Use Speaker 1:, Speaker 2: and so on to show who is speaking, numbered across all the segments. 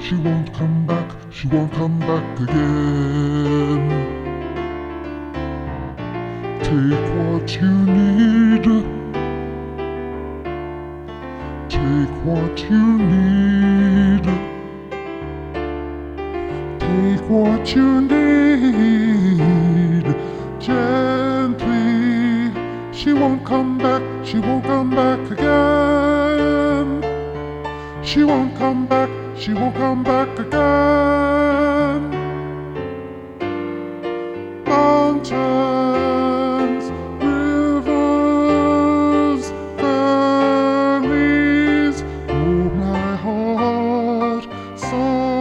Speaker 1: She won't come back, she won't come back again. Take what you need. Take what you need. Take what you need. Gently. She won't come back, she won't come back again. She won't come back, she won't come back again. Mountains, rivers, valleys, hold my heart so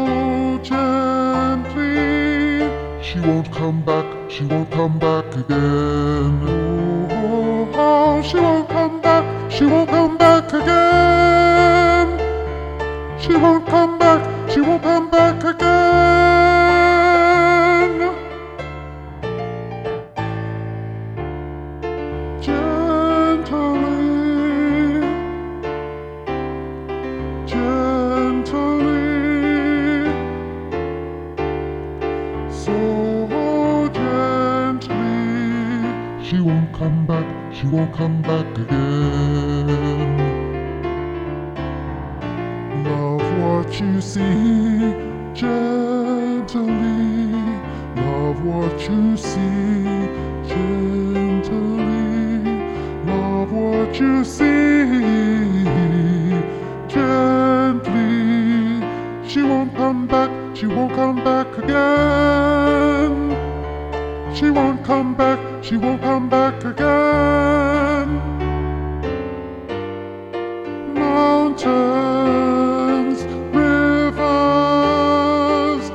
Speaker 1: gently. She won't come back, she won't come back again. Oh, oh, oh, she won't come back, she won't come back again. She won't come back, she won't come back again. Gently, gently, so gently. She won't come back, she won't come back again. Love what you see, gently. Love what you see, gently. Love what you see, gently. She won't come back, she won't come back again. She won't come back, she won't come back again. Mountains, rivers,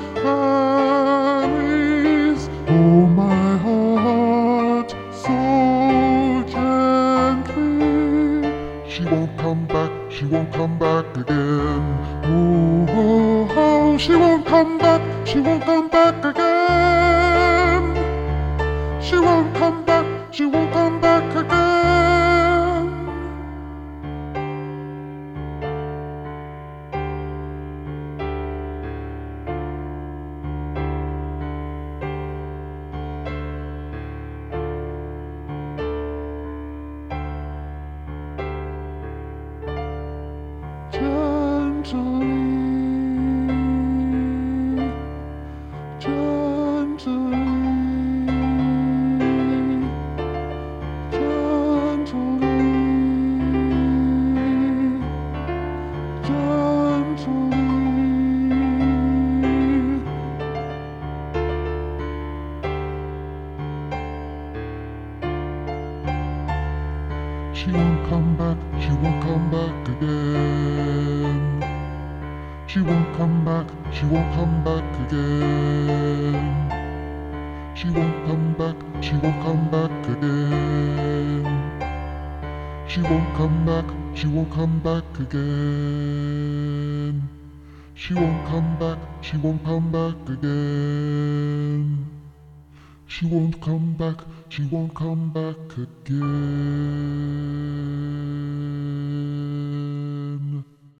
Speaker 1: valleys, hold my heart so gently. She won't come back, she won't come back again. Oh, oh, oh, she won't come back, she won't come back again. She won't come back, she won't come back again. She won't come back, she won't come back again. She won't come back, she won't come back again. She won't come back, she won't come back again. She won't come back, she won't come back again. She won't come back, she won't come back again. She won't come back, she won't come back again.